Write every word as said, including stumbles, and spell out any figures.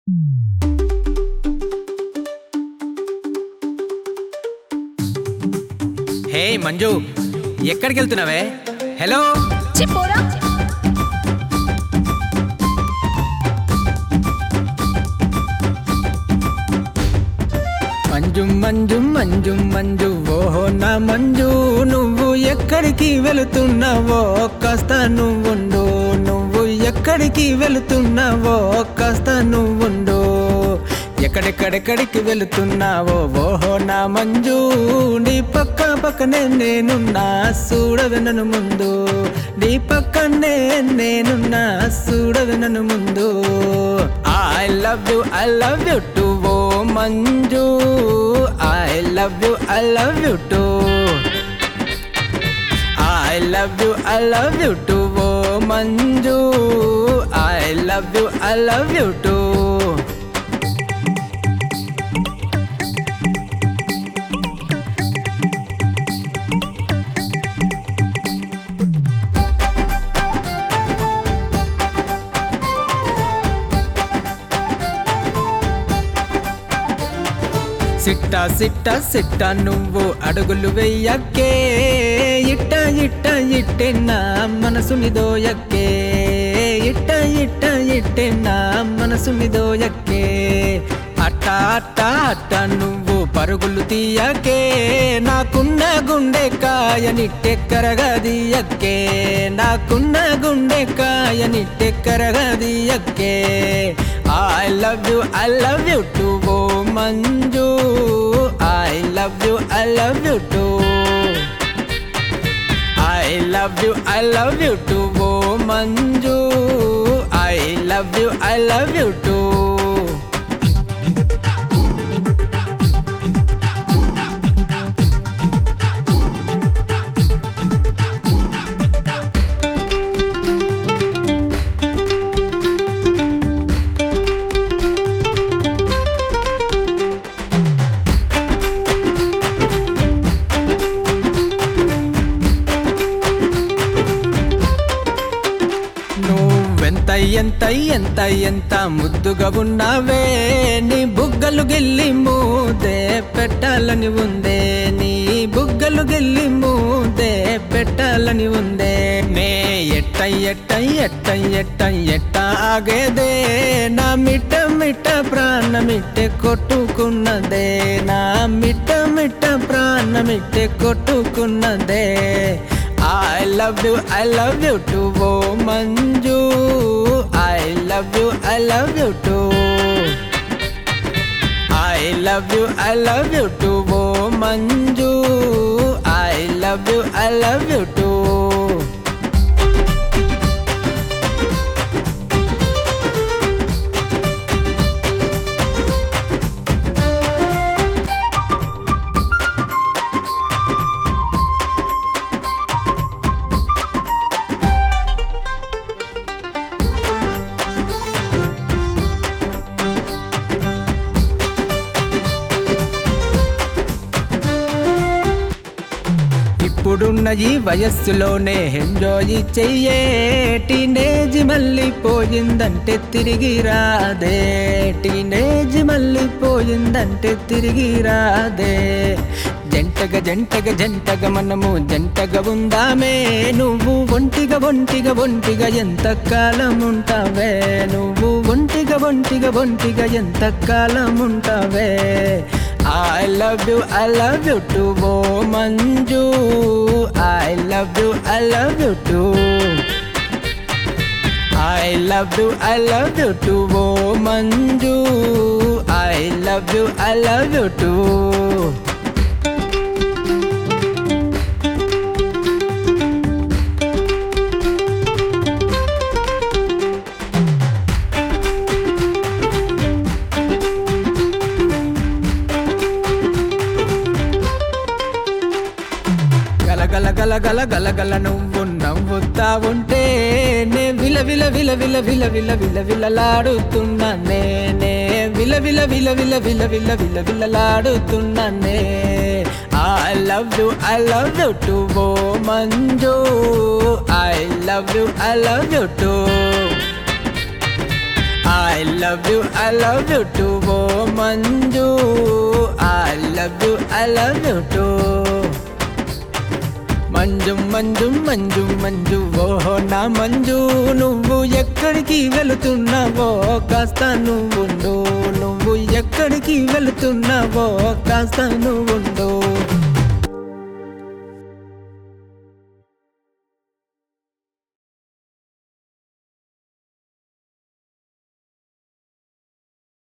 హే మంజు, ఎక్కడికి వెళ్తున్నావే? హలో చిపోరా మంజు మంజు మంజు మంజు ఓహో నా మంజు, నువ్వు ఎక్కడికి వెళుతున్నావో కాస్త నువ్వుండు. నువ్వు ఎక్కడికి వెళుతున్నావో కాస్త నువ్వుండు. ఎక్కడెక్కడెక్కడికి వెళుతున్నావో ఓహో నా మంజు, నీ పక్క పక్కనే నేనున్నా చూడదు నన్ను ముందు. నీ పక్కనే నేనున్నా చూడదు నన్ను ముందు. I love you I love you too ఓ Manju, I love you I love you too. I love you I love you too ఓ Manju, I love you I love you too. సిట్ట సిట్ట సిట్ట నువ్వు అడుగులు వెయ్యక్కే, ఇట్ట ఇట్ట ఇట్టే నా మనసుని దోయక్కే. ఇట్ట ఇట్ట ఇట్టే నా మనసుని దోయక్కే. అట్ట అట్ట అట్ట నువ్వు పరుగులు తీయకే, నాకున్న గుండె కాయ నిట్టెక్కరగదియక్కే. నాకున్న గుండె కాయ నిట్టెక్కరగదియక్కే. I love you I love you too ఓ Manju, I love you I love you too. I love you I love you too ఓ Manju, I love you I love you too. నువ్వెంత ఎంత ఎంత ఎంత ముద్దుగా ఉన్నావే, నీ బుగ్గలు గిల్లి మూదే పెట్టాలని ఉందే. నీ బుగ్గలు గిల్లి మూదే పెట్టాలని ఉందే. నే ఎట్ట ఎట్ట ఎట్ట ఎట్ట ఎట్ట ఆగేదే, నా మిట్ట మిట్ట ప్రాణమిట్టే కొట్టుకున్నదే. నా మిట్ట మిట్ట ప్రాణమిట్టే కొట్టుకున్నదే. I love you, I love you too, oh Manju. I love you, I love you too. I love you, I love you too, oh Manju. I love you, I love you too. ఇప్పుడున్న ఈ వయస్సులోనే enjoy చెయ్యే, teenage మళ్ళీ పోయిందంటే తిరిగి రాదే. Teenage మళ్ళీ పోయిందంటే తిరిగి రాదే. జంటగా జంటగా జంటగా మనము జంటగా ఉందామే. నువ్వు ఒంటిగా ఒంటిగా ఒంటిగా ఎంత కాలం ఉంటావే. నువ్వు ఒంటిగా ఒంటిగా ఒంటిగా ఎంత కాలం ఉంటావే. I love you, I love you too, oh Manju. I love you, I love you too. I love you, I love you too, oh Manju. I love you, I love you too. గల గల గల గల గల నువ్వు నవ్వుతా ఉంటే నే విల విల విల విల విల విల విల విలలాడుతున్నా. నేనే విల విల విల విల విల విల విల విలలాడుతున్నానే. I love you, I love you too, oh Manju. I love you, I love you too. I love you I love you too ఓ Manju, I love you I love you too. Manju Manju Manju Manju ఓహో నా మంజు, నువ్వు ఎక్కడికి వెళుతున్నావో కాస్త నువ్వుండు, నువ్వు ఎక్కడికి వెళుతున్నావో కాస్త నువ్వుండు.